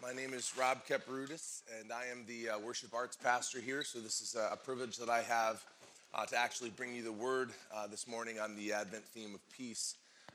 My name is Rob Keparudis, and I am the worship arts pastor here. So this is a privilege that I have to actually bring you the word this morning on the Advent theme of peace.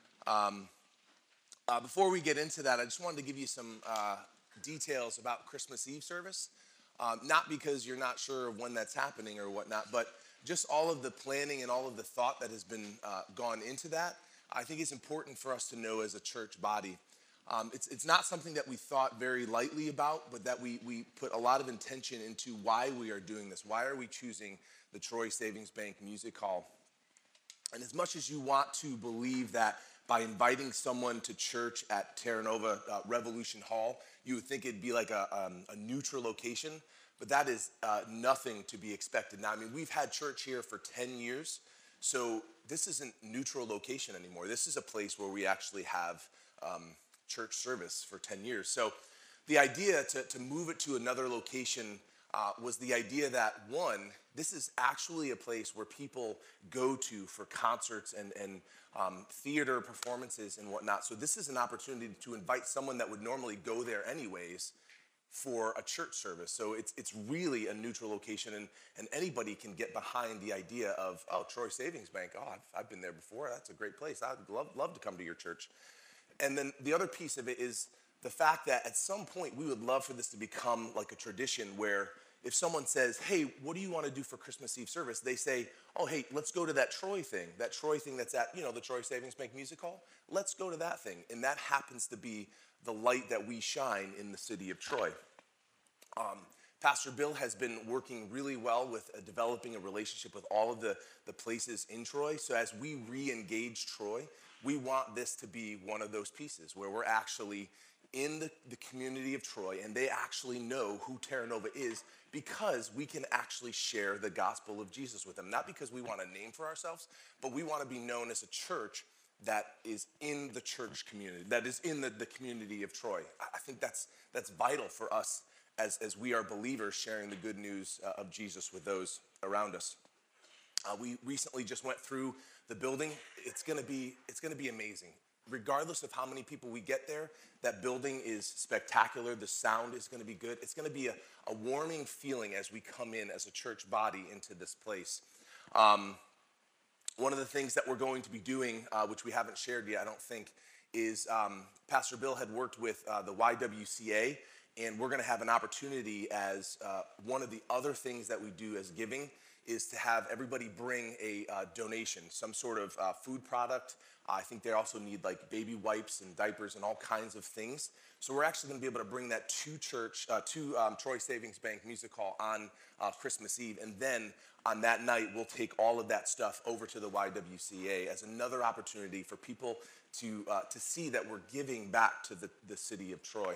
Before we get into that, I just wanted to give you some details about Christmas Eve service. Not because you're not sure of when that's happening or whatnot, but just all of the planning and all of the thought that has been gone into that. I think it's important for us to know as a church body. It's not something that we thought very lightly about, but that we put a lot of intention into why we are doing this. Why are we choosing the Troy Savings Bank Music Hall? And as much as you want to believe that by inviting someone to church at Terra Nova Revolution Hall, you would think it'd be like a neutral location, but that is nothing to be expected. Now, I mean, we've had church here for 10 years, so this isn't neutral location anymore. This is a place where we actually have church service for 10 years. So the idea to move it to another location was the idea that, one, this is actually a place where people go to for concerts and theater performances and whatnot. So this is an opportunity to invite someone that would normally go there anyways for a church service. So it's really a neutral location, and anybody can get behind the idea of, oh, Troy Savings Bank, oh, I've been there before. That's a great place. I'd love to come to your church. And then the other piece of it is the fact that at some point we would love for this to become like a tradition where if someone says, hey, what do you want to do for Christmas Eve service? They say, oh, hey, let's go to that Troy thing that's at, the Troy Savings Bank Music Hall. Let's go to that thing. And that happens to be the light that we shine in the city of Troy. Pastor Bill has been working really well with developing a relationship with all of the places in Troy. So as we re-engage Troy, we want this to be one of those pieces where we're actually in the community of Troy and they actually know who Terra Nova is because we can actually share the gospel of Jesus with them. Not because we want a name for ourselves, but we want to be known as a church that is in the church community, that is in the community of Troy. I think that's vital for us as we are believers sharing the good news of Jesus with those around us. We recently just went through the building. It's gonna be amazing. Regardless of how many people we get there, that building is spectacular. The sound is gonna be good. It's gonna be a warming feeling as we come in as a church body into this place. One of the things that we're going to be doing, which we haven't shared yet, I don't think, is Pastor Bill had worked with the YWCA, and we're gonna have an opportunity as one of the other things that we do as giving is to have everybody bring a donation, some sort of food product. I think they also need like baby wipes and diapers and all kinds of things. So we're actually gonna be able to bring that to church, to Troy Savings Bank Music Hall on Christmas Eve. And then on that night, we'll take all of that stuff over to the YWCA as another opportunity for people to see that we're giving back to the city of Troy.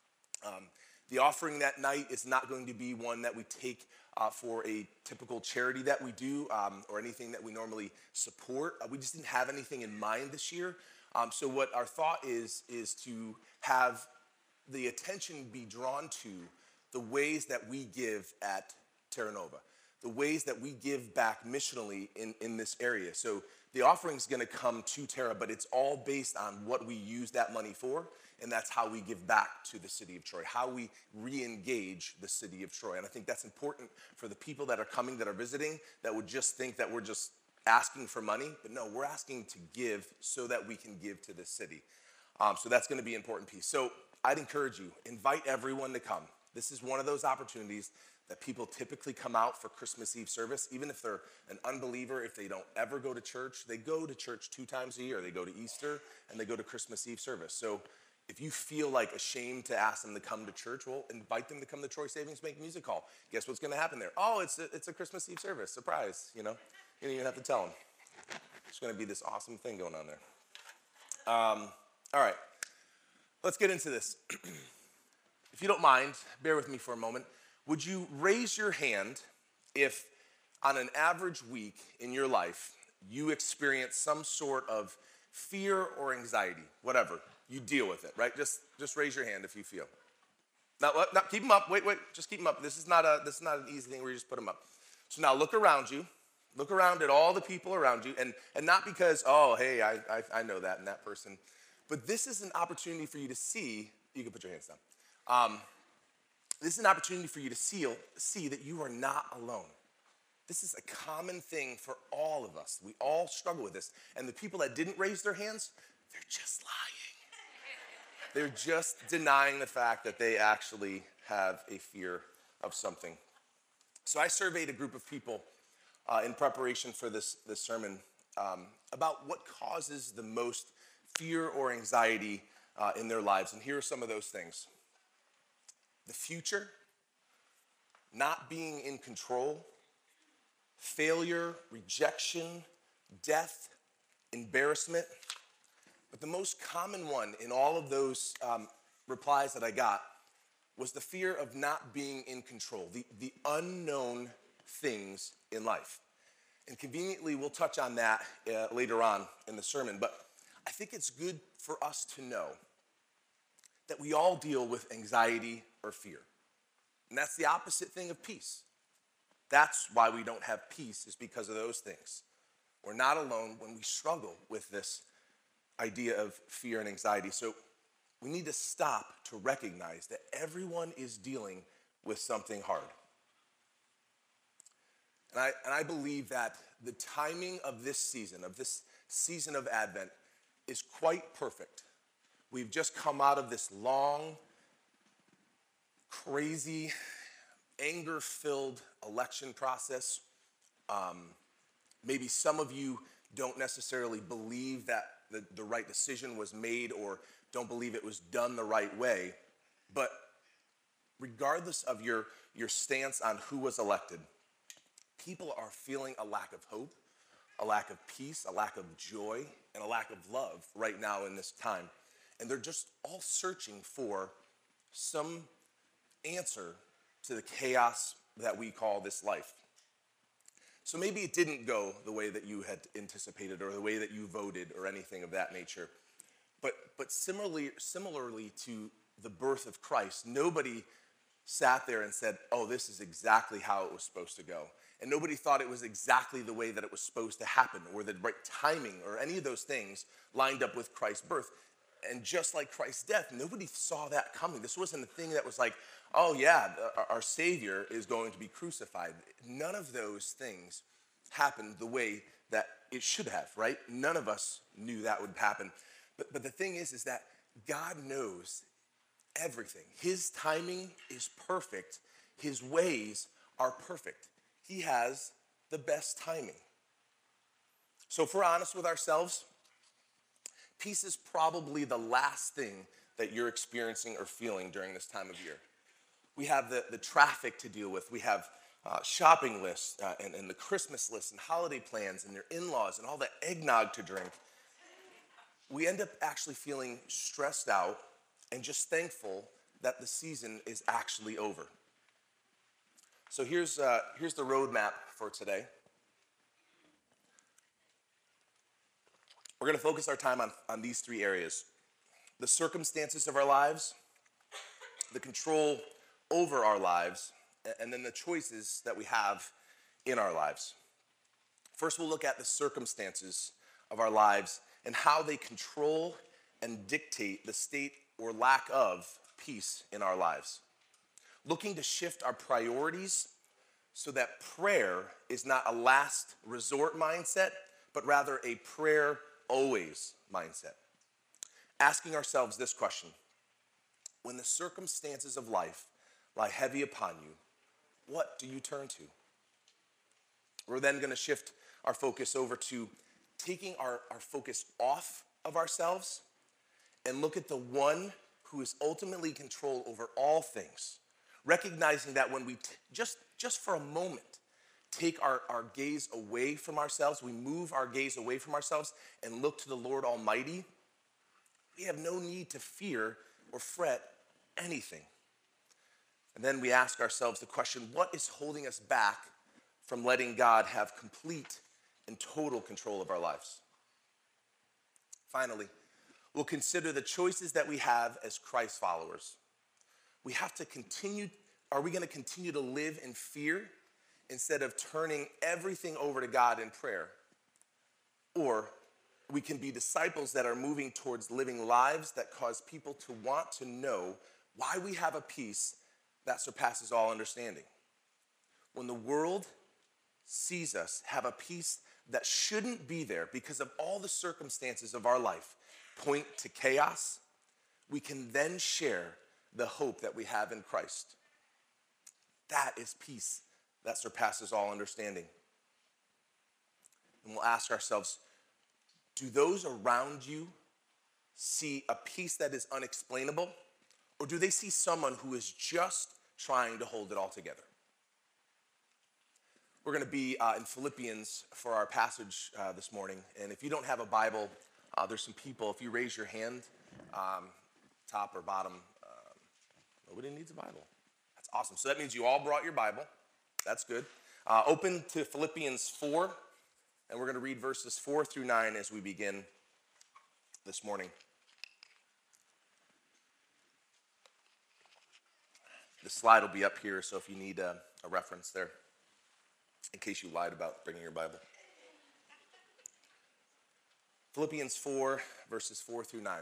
The offering that night is not going to be one that we take for a typical charity that we do or anything that we normally support. We just didn't have anything in mind this year. So what our thought is to have the attention be drawn to the ways that we give at Terra Nova, the ways that we give back missionally in this area. So the offering is going to come to Terra, but it's all based on what we use that money for. And that's how we give back to the city of Troy, how we re-engage the city of Troy. And I think that's important for the people that are coming, that are visiting, that would just think that we're just asking for money. But no, we're asking to give so that we can give to this city. So that's going to be an important piece. So I'd encourage you, invite everyone to come. This is one of those opportunities that people typically come out for Christmas Eve service, even if they're an unbeliever, if they don't ever go to church. They go to church 2 times a year. They go to Easter and they go to Christmas Eve service. So if you feel like ashamed to ask them to come to church, well, invite them to come to Troy Savings Bank Music Hall. Guess what's going to happen there? Oh, it's a Christmas Eve service. Surprise, You don't even have to tell them. It's going to be this awesome thing going on there. All right, let's get into this. If you don't mind, bear with me for a moment. Would you raise your hand if on an average week in your life you experience some sort of fear or anxiety, whatever? You deal with it, right? Just raise your hand if you feel. Now, keep them up. Wait. Just keep them up. This is not an easy thing where you just put them up. So now look around you. Look around at all the people around you, and not because, oh, hey, I know that and that person, but this is an opportunity for you to see. You can put your hands down. This is an opportunity for you to see that you are not alone. This is a common thing for all of us. We all struggle with this. And the people that didn't raise their hands, they're just lying. They're just denying the fact that they actually have a fear of something. So I surveyed a group of people in preparation for this sermon about what causes the most fear or anxiety in their lives. And here are some of those things: the future, not being in control, failure, rejection, death, embarrassment. But the most common one in all of those replies that I got was the fear of not being in control, the unknown things in life. And conveniently, we'll touch on that later on in the sermon. But I think it's good for us to know that we all deal with anxiety or fear. And that's the opposite thing of peace. That's why we don't have peace, is because of those things. We're not alone when we struggle with this idea of fear and anxiety. So we need to stop to recognize that everyone is dealing with something hard. And I believe that the timing of this season of Advent, is quite perfect. We've just come out of this long, crazy, anger-filled election process. Maybe some of you don't necessarily believe that the right decision was made, or don't believe it was done the right way. But regardless of your stance on who was elected, people are feeling a lack of hope, a lack of peace, a lack of joy, and a lack of love right now in this time. And they're just all searching for some answer to the chaos that we call this life. So maybe it didn't go the way that you had anticipated, or the way that you voted, or anything of that nature. But similarly to the birth of Christ, nobody sat there and said, oh, this is exactly how it was supposed to go. And nobody thought it was exactly the way that it was supposed to happen, or the right timing, or any of those things lined up with Christ's birth. And just like Christ's death, nobody saw that coming. This wasn't a thing that was like, oh yeah, our Savior is going to be crucified. None of those things happened the way that it should have, right? None of us knew that would happen. But the thing is that God knows everything. His timing is perfect. His ways are perfect. He has the best timing. So if we're honest with ourselves, peace is probably the last thing that you're experiencing or feeling during this time of year. We have the traffic to deal with. We have shopping lists and the Christmas lists and holiday plans and your in-laws and all the eggnog to drink. We end up actually feeling stressed out and just thankful that the season is actually over. So here's the roadmap for today. We're going to focus our time on these three areas: the circumstances of our lives, the control over our lives, and then the choices that we have in our lives. First, we'll look at the circumstances of our lives and how they control and dictate the state or lack of peace in our lives. Looking to shift our priorities so that prayer is not a last resort mindset, but rather a prayer always mindset. Asking ourselves this question: when the circumstances of life lie heavy upon you, what do you turn to? We're then going to shift our focus over to taking our focus off of ourselves and look at the one who is ultimately in control over all things, recognizing that when we just for a moment take our gaze away from ourselves, we move our gaze away from ourselves and look to the Lord Almighty, we have no need to fear or fret anything. And then we ask ourselves the question: what is holding us back from letting God have complete and total control of our lives? Finally, we'll consider the choices that we have as Christ followers. We have to continue. Are we going to continue to live in fear instead of turning everything over to God in prayer? Or we can be disciples that are moving towards living lives that cause people to want to know why we have a peace that surpasses all understanding. When the world sees us have a peace that shouldn't be there because of all the circumstances of our life point to chaos, we can then share the hope that we have in Christ. That is peace that surpasses all understanding. And we'll ask ourselves, do those around you see a peace that is unexplainable, or do they see someone who is just trying to hold it all together? We're going to be in Philippians for our passage this morning. And if you don't have a Bible, there's some people. If you raise your hand, top or bottom, nobody needs a Bible. That's awesome. So that means you all brought your Bible. That's good. Open to Philippians 4, and we're going to read verses 4 through 9 as we begin this morning. The slide will be up here, so if you need a reference there, in case you lied about bringing your Bible. Philippians 4, verses 4 through 9.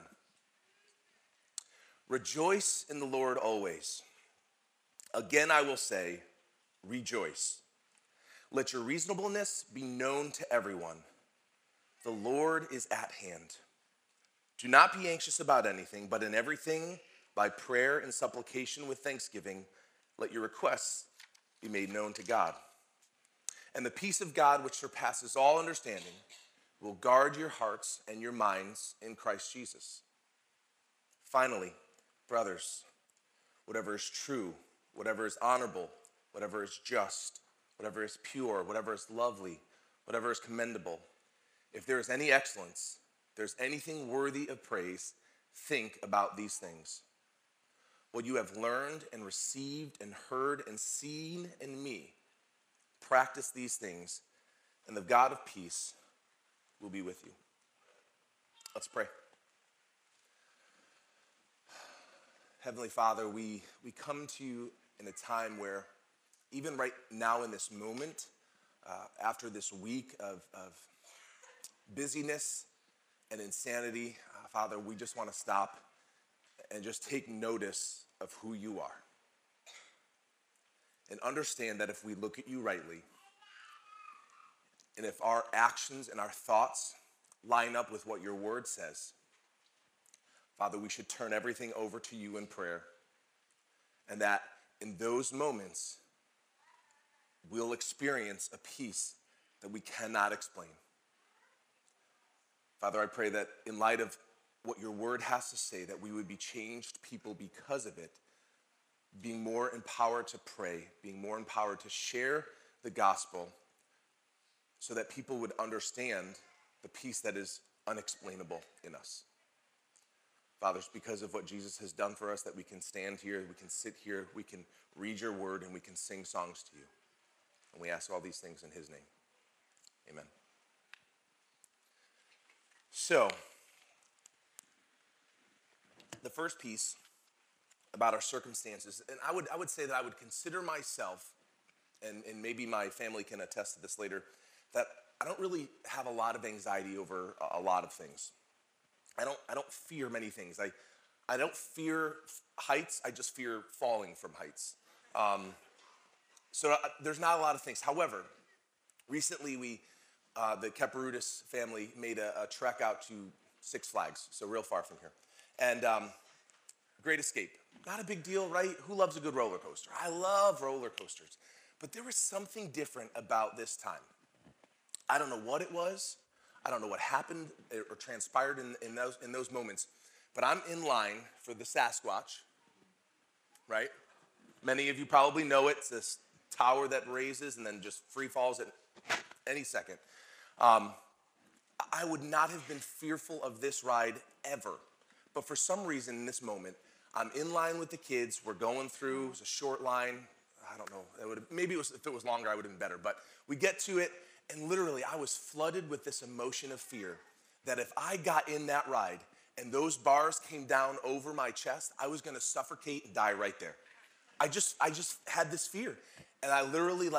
Rejoice in the Lord always. Again, I will say, rejoice. Let your reasonableness be known to everyone. The Lord is at hand. Do not be anxious about anything, but in everything, by prayer and supplication with thanksgiving, let your requests be made known to God. And the peace of God, which surpasses all understanding, will guard your hearts and your minds in Christ Jesus. Finally, brothers, whatever is true, whatever is honorable, whatever is just, whatever is pure, whatever is lovely, whatever is commendable, if there is any excellence, if there's anything worthy of praise, think about these things. What you have learned and received and heard and seen in me, practice these things, and the God of peace will be with you. Let's pray. Heavenly Father, we come to you in a time where, even right now in this moment, after this week of busyness and insanity, Father, we just want to stop and just take notice of who you are. And understand that if we look at you rightly, and if our actions and our thoughts line up with what your word says, Father, we should turn everything over to you in prayer. And that in those moments, we'll experience a peace that we cannot explain. Father, I pray that in light of what your word has to say, that we would be changed people because of it, being more empowered to pray, being more empowered to share the gospel so that people would understand the peace that is unexplainable in us. Father, it's because of what Jesus has done for us that we can stand here, we can sit here, we can read your word, and we can sing songs to you. And we ask all these things in his name. Amen. So, the first piece about our circumstances, and I would say that I would consider myself, and maybe my family can attest to this later, that I don't really have a lot of anxiety over a lot of things. I don't fear many things. I don't fear heights. I just fear falling from heights. So there's not a lot of things. However, recently the Kaparudis family made a trek out to Six Flags, so real far from here. And Great Escape. Not a big deal, right? Who loves a good roller coaster? I love roller coasters. But there was something different about this time. I don't know what it was. I don't know what happened or transpired in those moments. But I'm in line for the Sasquatch, right? Many of you probably know it. It's this tower that raises and then just free falls at any second. I would not have been fearful of this ride ever. But for some reason in this moment, I'm in line with the kids. We're going through. It's a short line. I don't know. Maybe if it was longer, I would have been better. But we get to it, and literally, I was flooded with this emotion of fear that if I got in that ride and those bars came down over my chest, I was going to suffocate and die right there. I just had this fear, and I literally I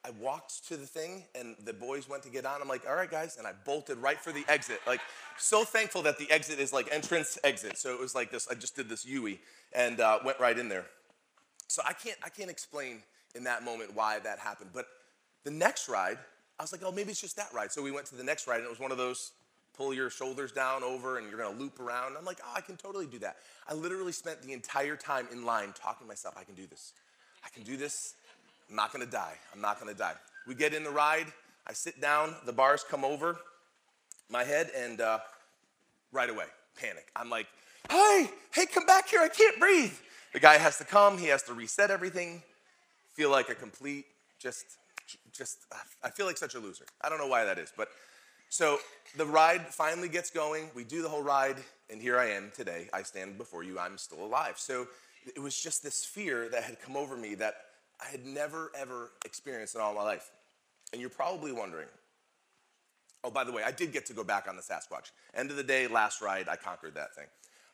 I walked to the thing, and the boys went to get on. I'm like, all right, guys, and I bolted right for the exit. Like, so thankful that the exit is like entrance, exit. So it was like this, I just did this U-ey and went right in there. So I can't explain in that moment why that happened. But the next ride, I was like, oh, maybe it's just that ride. So we went to the next ride, and it was one of those pull your shoulders down over, and you're gonna loop around. I'm like, oh, I can totally do that. I literally spent the entire time in line talking to myself, I can do this. I can do this. I'm not gonna die. I'm not gonna die. We get in the ride. I sit down. The bars come over my head, and right away, panic. I'm like, hey, come back here. I can't breathe. The guy has to come. He has to reset everything. Feel like a complete, I feel like such a loser. I don't know why that is, but so the ride finally gets going. We do the whole ride, and here I am today. I stand before you. I'm still alive. So it was just this fear that had come over me that I had never, ever experienced in all my life. And you're probably wondering, oh, by the way, I did get to go back on the Sasquatch. End of the day, last ride, I conquered that thing.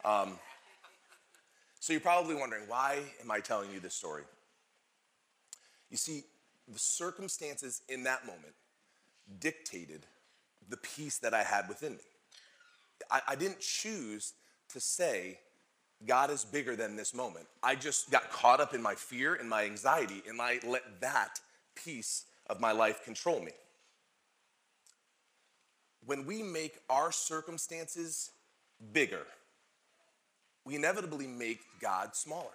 So you're probably wondering, why am I telling you this story? You see, the circumstances in that moment dictated the peace that I had within me. I didn't choose to say, God is bigger than this moment. I just got caught up in my fear and my anxiety, and I let that piece of my life control me. When we make our circumstances bigger, we inevitably make God smaller.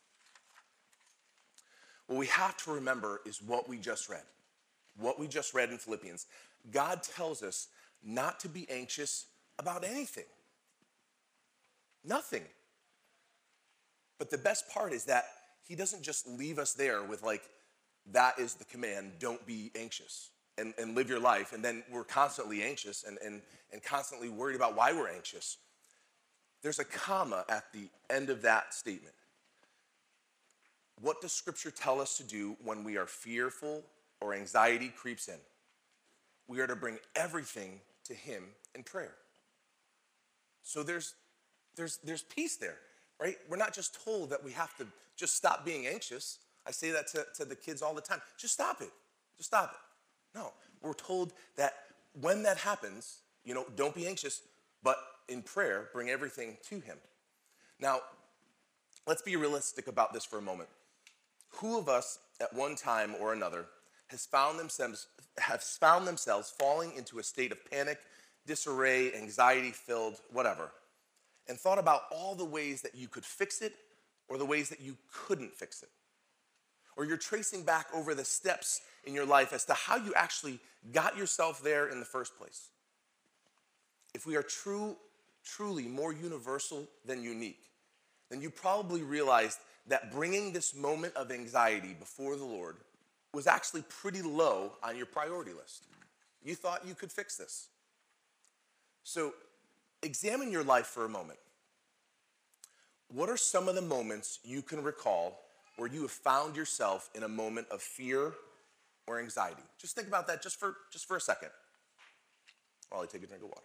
What we have to remember is what we just read. What we just read in Philippians. God tells us not to be anxious about anything. Nothing. But the best part is that he doesn't just leave us there with like, that is the command, don't be anxious and live your life. And then we're constantly anxious and constantly worried about why we're anxious. There's a comma at the end of that statement. What does Scripture tell us to do when we are fearful or anxiety creeps in? We are to bring everything to him in prayer. So there's peace there, right? We're not just told that we have to just stop being anxious. I say that to the kids all the time. Just stop it. Just stop it. No, we're told that when that happens, don't be anxious, but in prayer, bring everything to him. Now, let's be realistic about this for a moment. Who of us at one time or another has found themselves falling into a state of panic, disarray, anxiety-filled, whatever, and thought about all the ways that you could fix it or the ways that you couldn't fix it? Or you're tracing back over the steps in your life as to how you actually got yourself there in the first place. If we are truly more universal than unique, then you probably realized that bringing this moment of anxiety before the Lord was actually pretty low on your priority list. You thought you could fix this. So examine your life for a moment. What are some of the moments you can recall where you have found yourself in a moment of fear or anxiety? Just think about that just for a second while I take a drink of water.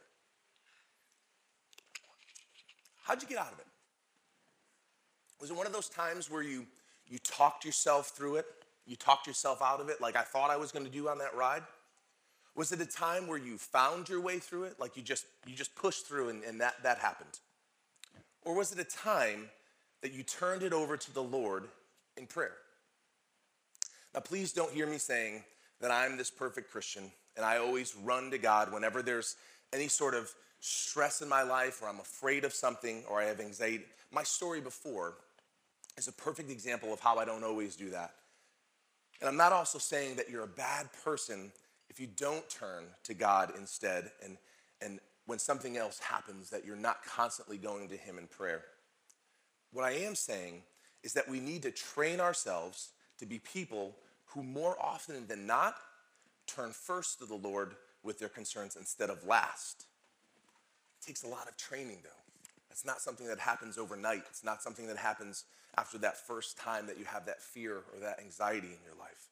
How'd you get out of it? Was it one of those times where you talked yourself through it? You talked yourself out of it like I thought I was going to do on that ride? Was it a time where you found your way through it? Like you just pushed through and that happened? Or was it a time that you turned it over to the Lord in prayer? Now, please don't hear me saying that I'm this perfect Christian and I always run to God whenever there's any sort of stress in my life or I'm afraid of something or I have anxiety. My story before is a perfect example of how I don't always do that. And I'm not also saying that you're a bad person if you don't turn to God instead and when something else happens that you're not constantly going to him in prayer. What I am saying is that we need to train ourselves to be people who more often than not turn first to the Lord with their concerns instead of last. It takes a lot of training though. It's not something that happens overnight. It's not something that happens after that first time that you have that fear or that anxiety in your life.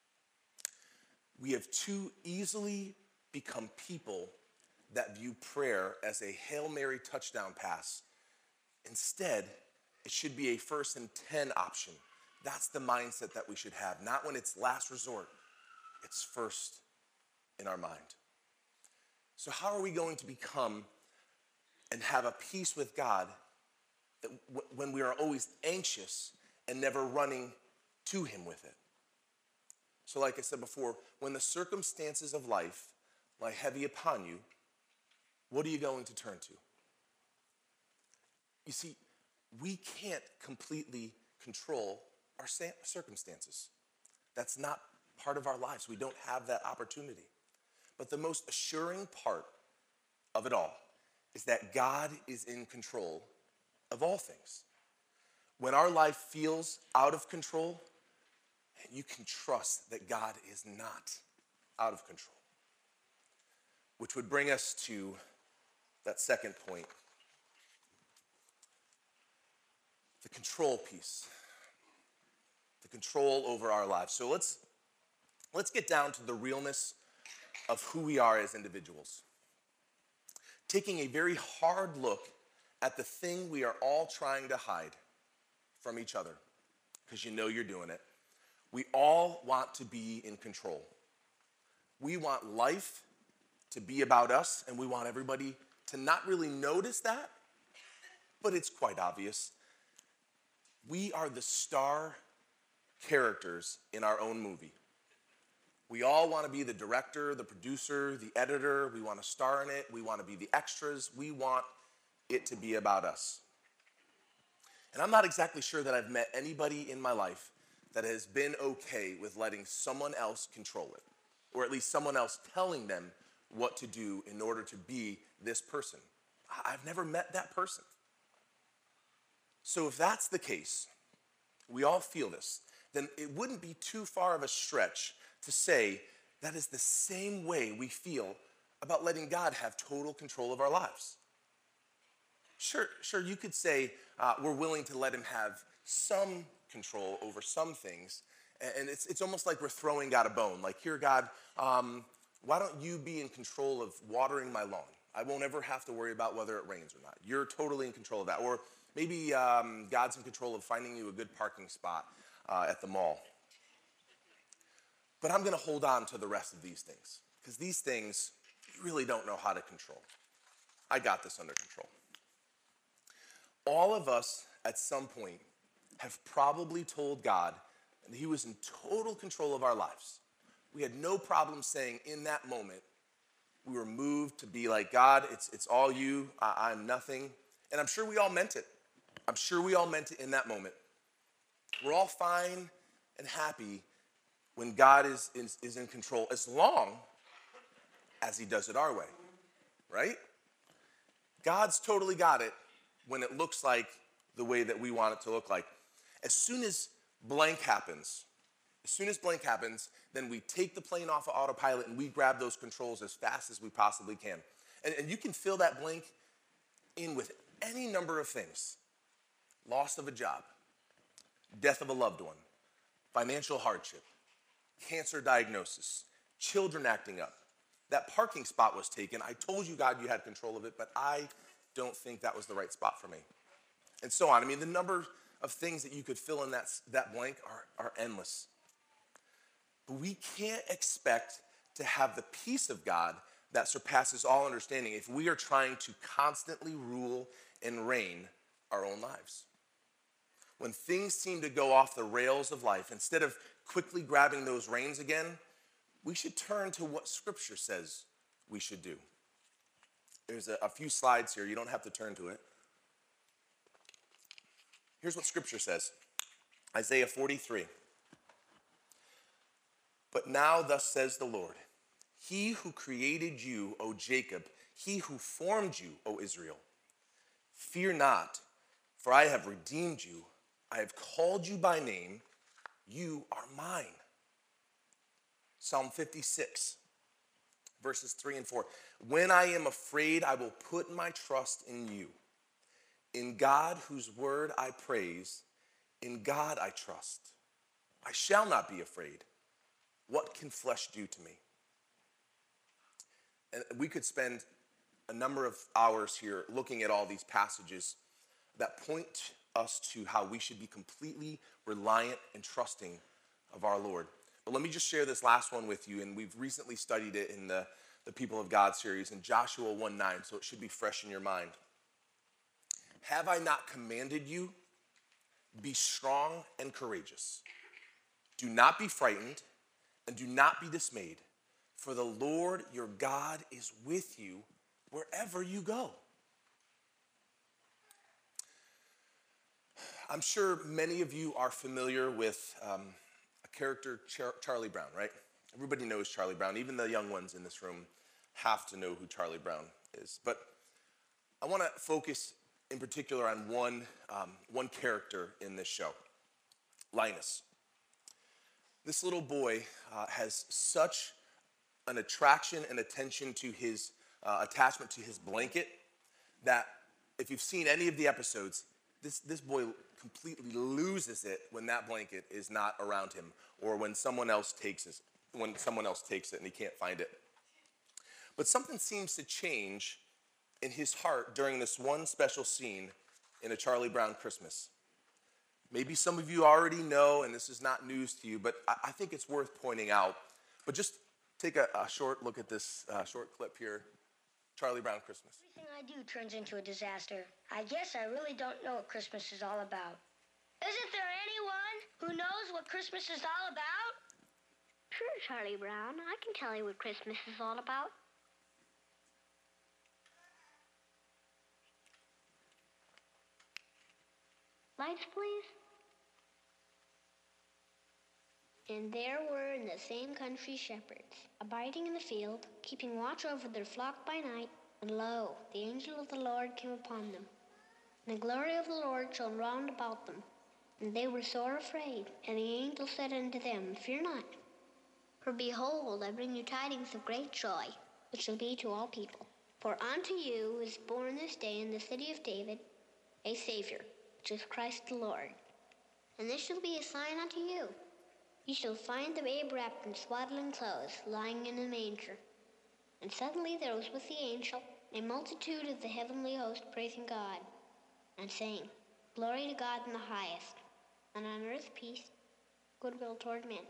We have too easily become people that view prayer as a Hail Mary touchdown pass. Instead, it should be a 1st and 10 option. That's the mindset that we should have, not when it's last resort. It's first in our mind. So how are we going to become and have a peace with God that when we are always anxious and never running to him with it? So like I said before, when the circumstances of life lie heavy upon you, what are you going to turn to? You see, we can't completely control our circumstances. That's not part of our lives. We don't have that opportunity. But the most assuring part of it all is that God is in control of all things. When our life feels out of control, you can trust that God is not out of control. Which would bring us to that second point, the control piece, the control over our lives. So let's get down to the realness of who we are as individuals. Taking a very hard look at the thing we are all trying to hide from each other, because you know you're doing it. We all want to be in control. We want life to be about us, and we want everybody to not really notice that, but it's quite obvious. We are the star characters in our own movie. We all want to be the director, the producer, the editor. We want to star in it. We want to be the extras. We want it to be about us. And I'm not exactly sure that I've met anybody in my life that has been okay with letting someone else control it, or at least someone else telling them what to do in order to be this person. I've never met that person. So if that's the case, we all feel this, then it wouldn't be too far of a stretch to say that is the same way we feel about letting God have total control of our lives. Sure, you could say we're willing to let him have some control over some things, and it's almost like we're throwing God a bone. Like, here, God, why don't you be in control of watering my lawn? I won't ever have to worry about whether it rains or not. You're totally in control of that. Or maybe God's in control of finding you a good parking spot at the mall. But I'm going to hold on to the rest of these things, because these things you really don't know how to control. I got this under control. All of us at some point have probably told God that he was in total control of our lives. We had no problem saying in that moment, we were moved to be like, God, it's all you, I'm nothing. And I'm sure we all meant it. I'm sure we all meant it in that moment. We're all fine and happy when God is in control, as long as he does it our way, right? God's totally got it when it looks like the way that we want it to look like. As soon as blank happens, then we take the plane off of autopilot and we grab those controls as fast as we possibly can. And you can fill that blank in with any number of things. Loss of a job, death of a loved one, financial hardship, cancer diagnosis, children acting up. That parking spot was taken. I told you, God, you had control of it, but I don't think that was the right spot for me. And so on. I mean, the number of things that you could fill in that blank are endless. But we can't expect to have the peace of God that surpasses all understanding if we are trying to constantly rule and reign our own lives. When things seem to go off the rails of life, instead of quickly grabbing those reins again, we should turn to what Scripture says we should do. There's a few slides here. You don't have to turn to it. Here's what Scripture says. Isaiah 43. But now thus says the Lord, he who created you, O Jacob, he who formed you, O Israel, fear not, for I have redeemed you. I have called you by name. You are mine. Psalm 56, verses 3 and 4. When I am afraid, I will put my trust in you. In God, whose word I praise, in God I trust. I shall not be afraid. What can flesh do to me? And we could spend a number of hours here looking at all these passages that point us to how we should be completely reliant and trusting of our Lord. But let me just share this last one with you, and we've recently studied it in the People of God series in Joshua 1:9, so it should be fresh in your mind. Have I not commanded you? Be strong and courageous. Do not be frightened and do not be dismayed, for the Lord your God is with you wherever you go. I'm sure many of you are familiar with a character, Charlie Brown, right? Everybody knows Charlie Brown. Even the young ones in this room have to know who Charlie Brown is. But I want to focus in particular on one character in this show, Linus. This little boy has such an attraction and attention to his attachment to his blanket that if you've seen any of the episodes, this boy completely loses it when that blanket is not around him, or when someone else takes it and he can't find it. But something seems to change in his heart during this one special scene in A Charlie Brown Christmas. Maybe some of you already know, and this is not news to you, but I think it's worth pointing out. But just take a short look at this short clip here. Charlie Brown Christmas. Everything I do turns into a disaster. I guess I really don't know what Christmas is all about. Isn't there anyone who knows what Christmas is all about? Sure, Charlie Brown. I can tell you what Christmas is all about. Lights, please. And there were in the same country shepherds, abiding in the field, keeping watch over their flock by night. And lo, the angel of the Lord came upon them. And the glory of the Lord shone round about them. And they were sore afraid. And the angel said unto them, Fear not. For behold, I bring you tidings of great joy, which shall be to all people. For unto you is born this day in the city of David a Savior, which is Christ the Lord. And this shall be a sign unto you. You shall find the babe wrapped in swaddling clothes, lying in a manger. And suddenly there was with the angel a multitude of the heavenly host praising God, and saying, Glory to God in the highest, and on earth peace, goodwill toward men.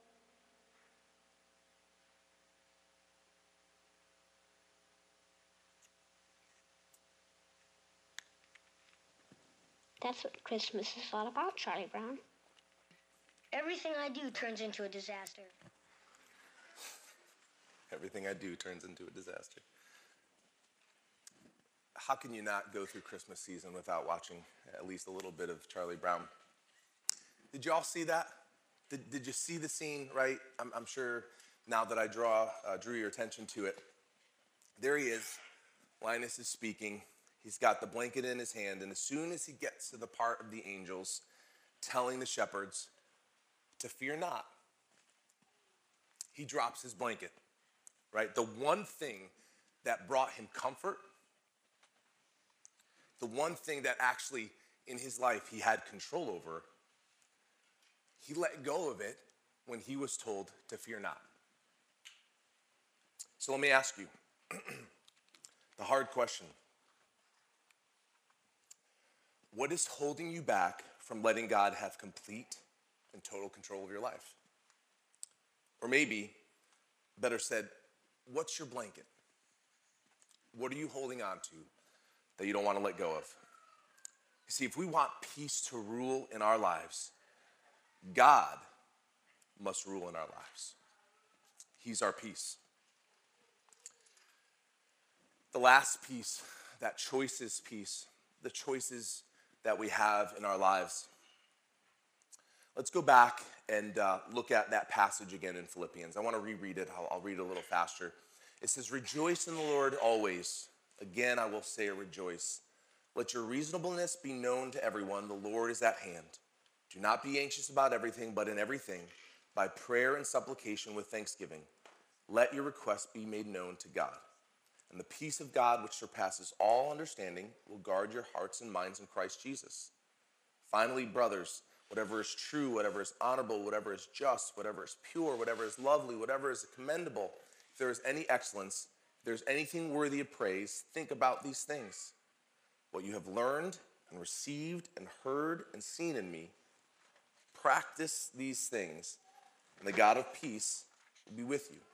That's what Christmas is all about, Charlie Brown. Everything I do turns into a disaster. Everything I do turns into a disaster. How can you not go through Christmas season without watching at least a little bit of Charlie Brown? Did you all see that? Did you see the scene, right? I'm sure now that I drew your attention to it. There he is. Linus is speaking. He's got the blanket in his hand, and as soon as he gets to the part of the angels telling the shepherds to fear not, he drops his blanket, right? The one thing that brought him comfort, the one thing that actually in his life he had control over, he let go of it when he was told to fear not. So let me ask you the hard question. What is holding you back from letting God have complete and total control of your life? Or maybe, better said, what's your blanket? What are you holding on to that you don't want to let go of? You see, if we want peace to rule in our lives, God must rule in our lives. He's our peace. The last piece, that choices piece, the choices that we have in our lives. Let's go back and look at that passage again in Philippians. I want to reread it. I'll read it a little faster. It says, Rejoice in the Lord always. Again, I will say rejoice. Let your reasonableness be known to everyone. The Lord is at hand. Do not be anxious about everything, but in everything, by prayer and supplication with thanksgiving, let your requests be made known to God. And the peace of God, which surpasses all understanding, will guard your hearts and minds in Christ Jesus. Finally, brothers, whatever is true, whatever is honorable, whatever is just, whatever is pure, whatever is lovely, whatever is commendable, if there is any excellence, if there's anything worthy of praise, think about these things. What you have learned and received and heard and seen in me, practice these things, and the God of peace will be with you.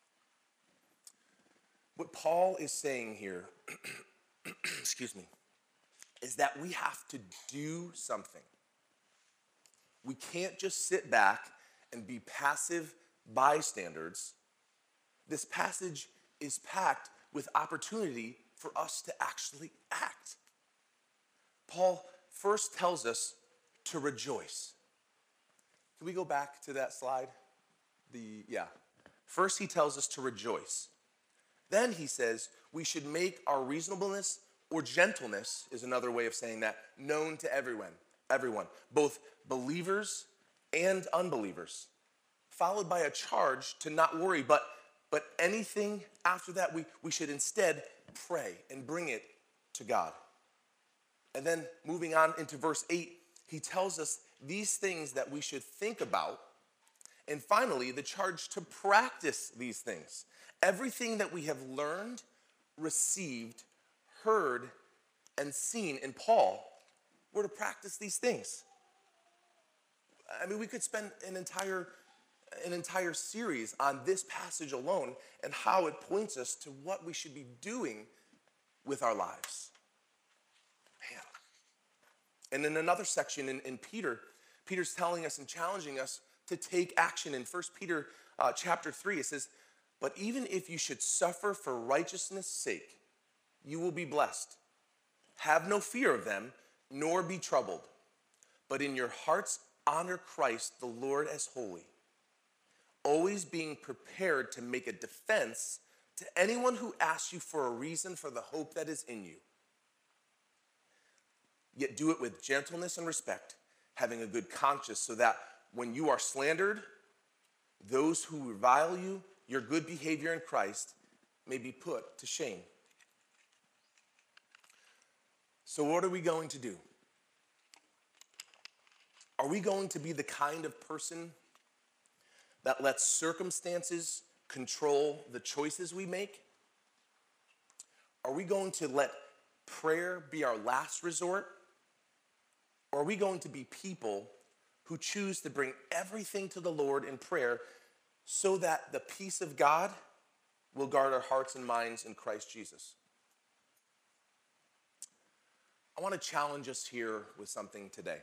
What Paul is saying here, excuse me, is that we have to do something. We can't just sit back and be passive bystanders. This passage is packed with opportunity for us to actually act. Paul first tells us to rejoice. Can we go back to that slide? First he tells us to rejoice. Then he says we should make our reasonableness or gentleness, is another way of saying that, known to everyone, both believers and unbelievers, followed by a charge to not worry, but anything after that, we should instead pray and bring it to God. And then moving on into verse 8, he tells us these things that we should think about. And finally, the charge to practice these things. Everything that we have learned, received, heard, and seen in Paul, we're to practice these things. I mean, we could spend an entire series on this passage alone and how it points us to what we should be doing with our lives. Man. And in another section in Peter's telling us and challenging us to take action. In 1 Peter chapter 3, it says, "But even if you should suffer for righteousness' sake, you will be blessed. Have no fear of them, nor be troubled. But in your hearts honor Christ the Lord as holy, always being prepared to make a defense to anyone who asks you for a reason for the hope that is in you. Yet do it with gentleness and respect, having a good conscience, so that when you are slandered, those who revile you, your good behavior in Christ, may be put to shame." So what are we going to do? Are we going to be the kind of person that lets circumstances control the choices we make? Are we going to let prayer be our last resort? Or are we going to be people who choose to bring everything to the Lord in prayer so that the peace of God will guard our hearts and minds in Christ Jesus? I want to challenge us here with something today.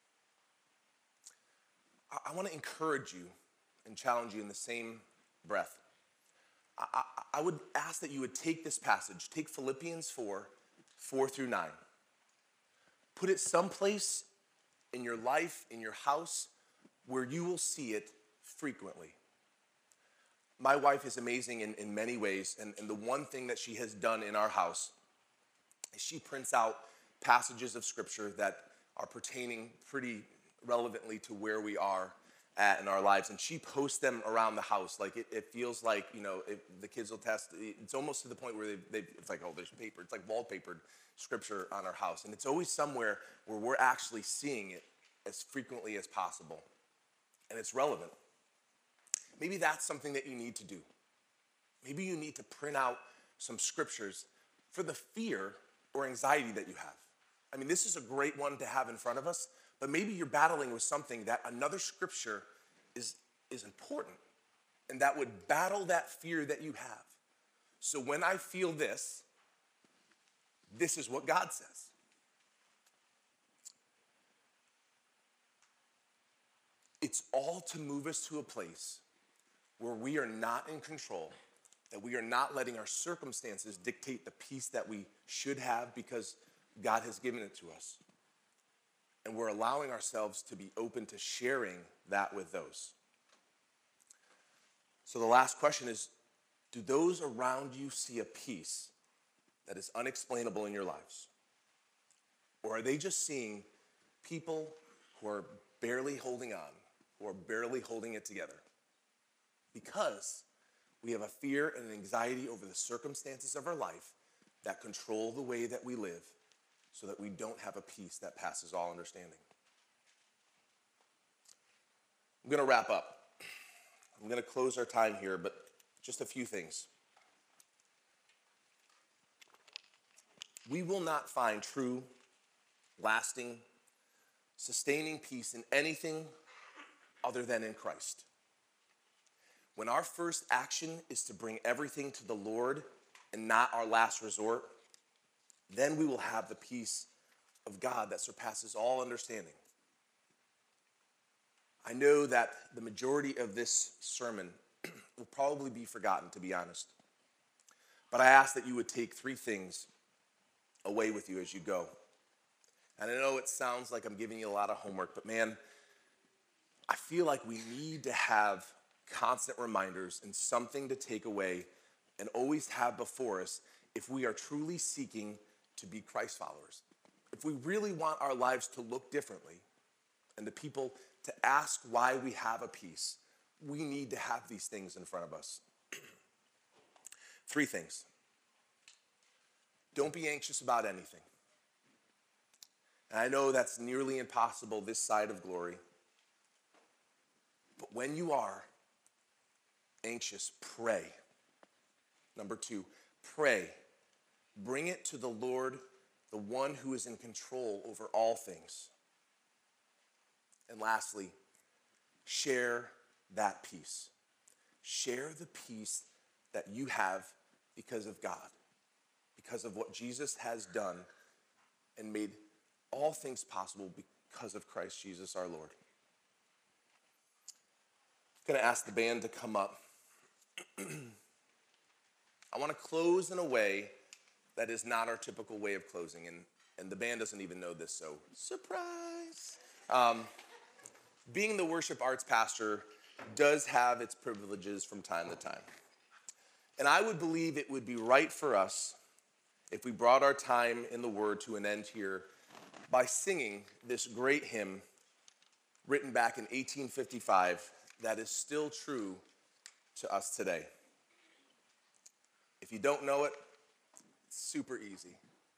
I want to encourage you and challenge you in the same breath. I would ask that you would take this passage, take Philippians 4 through 9. Put it someplace in your life, in your house, where you will see it frequently. My wife is amazing in many ways, and the one thing that she has done in our house is she prints out passages of scripture that are pertaining pretty relevantly to where we are at in our lives, and she posts them around the house. Like it feels like, the kids will test. It's almost to the point where it's like, oh, there's paper. It's like wallpapered scripture on our house, and it's always somewhere where we're actually seeing it as frequently as possible, and it's relevant. Maybe that's something that you need to do. Maybe you need to print out some scriptures for the fear or anxiety that you have. I mean, this is a great one to have in front of us, but maybe you're battling with something that another scripture is important, and that would battle that fear that you have. So when I feel this is what God says. It's all to move us to a place where we are not in control, that we are not letting our circumstances dictate the peace that we should have because God has given it to us. And we're allowing ourselves to be open to sharing that with those. So the last question is, do those around you see a peace that is unexplainable in your lives? Or are they just seeing people who are barely holding on, who are barely holding it together? Because we have a fear and an anxiety over the circumstances of our life that control the way that we live, so that we don't have a peace that passes all understanding. I'm going to wrap up. I'm going to close our time here, but just a few things. We will not find true, lasting, sustaining peace in anything other than in Christ. When our first action is to bring everything to the Lord and not our last resort, then we will have the peace of God that surpasses all understanding. I know that the majority of this sermon will probably be forgotten, to be honest. But I ask that you would take 3 things away with you as you go. And I know it sounds like I'm giving you a lot of homework, but man, I feel like we need to have constant reminders and something to take away and always have before us if we are truly seeking to be Christ followers. If we really want our lives to look differently and the people to ask why we have a peace, we need to have these things in front of us. 3 things. Don't be anxious about anything. And I know that's nearly impossible this side of glory. But when you are anxious, pray. Number 2, pray. Bring it to the Lord, the one who is in control over all things. And lastly, share that peace. Share the peace that you have because of God, because of what Jesus has done and made all things possible because of Christ Jesus our Lord. I'm going to ask the band to come up. I want to close in a way that is not our typical way of closing, and the band doesn't even know this, so surprise. Being the worship arts pastor does have its privileges from time to time. And I would believe it would be right for us if we brought our time in the Word to an end here by singing this great hymn written back in 1855 that is still true to us today. If you don't know it, it's super easy.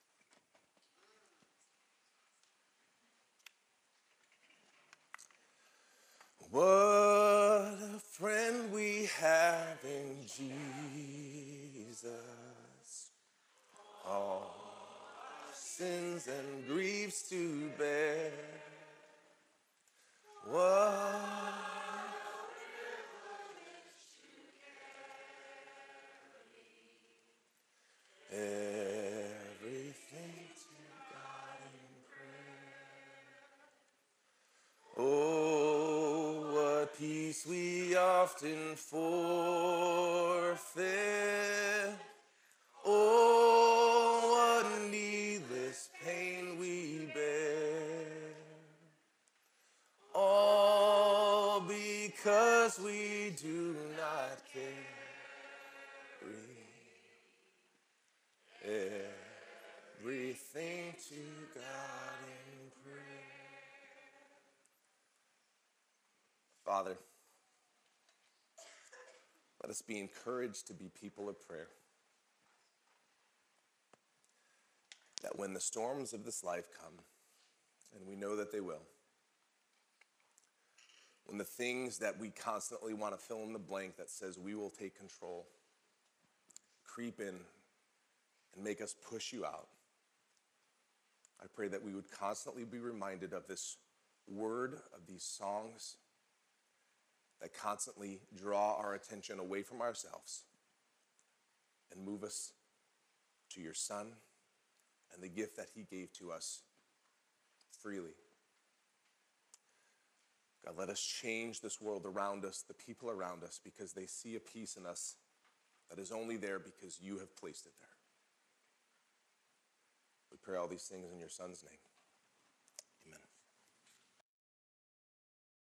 What a friend we have in Jesus. All sins and griefs to bear. What everything to God in prayer. Oh, what peace we often forfeit. Oh, what needless pain we bear. All because we do not carry everything to God in prayer. Father, let us be encouraged to be people of prayer. That when the storms of this life come, and we know that they will, when the things that we constantly want to fill in the blank that says we will take control, creep in and make us push you out, I pray that we would constantly be reminded of this word, of these songs that constantly draw our attention away from ourselves and move us to your Son and the gift that he gave to us freely. God, let us change this world around us, the people around us, because they see a peace in us that is only there because you have placed it there. We pray all these things in your Son's name.